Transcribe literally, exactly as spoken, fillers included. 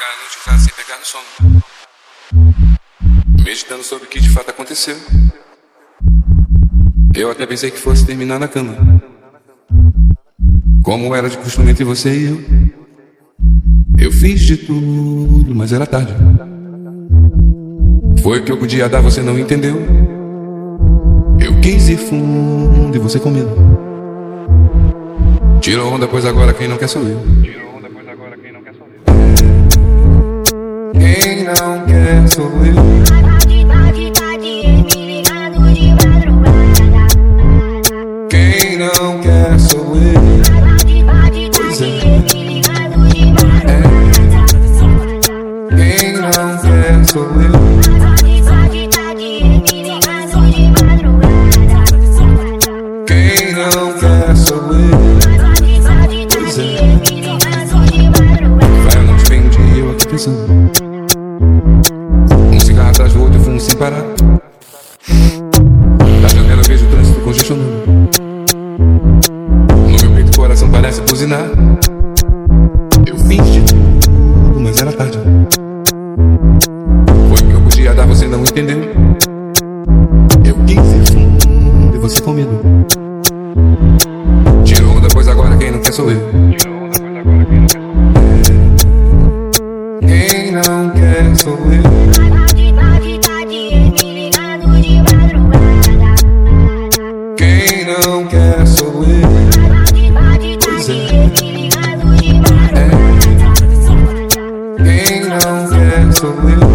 ficar a noite em casa sem pegar no sono, meditando sobre o que de fato aconteceu. Eu até pensei que fosse terminar na cama, como era de costume entre você e eu. Eu fiz de tudo, mas era tarde. Foi o que eu podia dar, você não entendeu. Eu quis ir fundo e você com medo. Tirou onda, pois agora quem não quer sou eu. Tirou onda, pois agora quem não quer sou eu. Quem não quer sou eu. Tarde, tarde, tarde, me ligando de madrugada. Quem não quer sou eu. Tarde, tarde, Pois tarde, é. me ligando de madrugada. Quem não quer sou eu. Tarde, tarde, tarde, me ligando de madrugada. Quem não quer sou eu. Tarde, tarde, Pois tarde, é. me ligando de madrugada. Vai a noite, vem um dia e eu aqui pensando. Um cigarro atrás do outro, eu fumo sem parar. Da janela eu vejo o trânsito congestionando. No meu peito o coração parece buzinar. Eu fiz de tudo, mas era tarde. Foi o que eu podia dar, você não entendeu. Eu quis ir fundo e você com medo. Tirou onda, pois agora quem não quer sou eu. Tirou onda, pois agora quem não quer sou eu. Quem não quer sou eu. Tarde, tarde, tarde, me ligando de madrugada. Quem não quer sou eu. Tarde, tarde, Pois tarde, é. me ligando de madrugada. Quem não quer sou eu.